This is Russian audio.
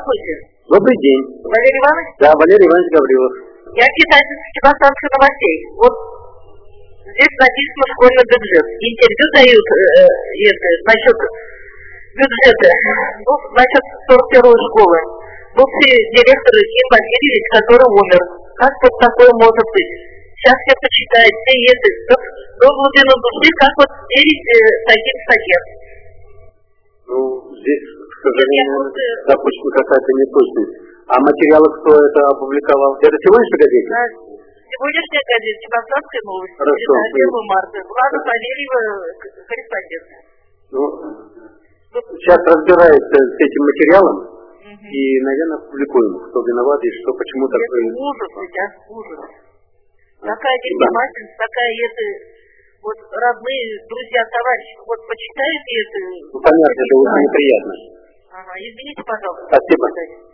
Здравствуйте. Добрый день. Валерий Иванович? Да, Валерий Иванович Гаврилов. Я читатель Чебоксарских новостей. Вот здесь написано школьный бюджет. Интервью дают насчет бюджета. Ну, насчет 41-й школы. Бывший директор Ин Васильевич, который умер. Как вот такое может быть? Сейчас все почитают, все ездят. До глубины души, как вот верить таким статьям? Ну, здесь, к сожалению, допустим, какая-то неточность. А материалы кто это опубликовал? Это сегодняшняя газета? Да, сегодняшняя газета «Чебоксарская новость». Хорошо. 1 марта. Влада Савельева, корреспондент. Ну, сейчас разбирается с этим материалом и, наверное, опубликуем, кто виноват и что, почему такое. Это ужас, ведь, ужас. Такая внимательность, такая вот родные, друзья, товарищи, вот почитают это. Ну, понятно, это очень неприятно. Ага, извините, пожалуйста. Спасибо.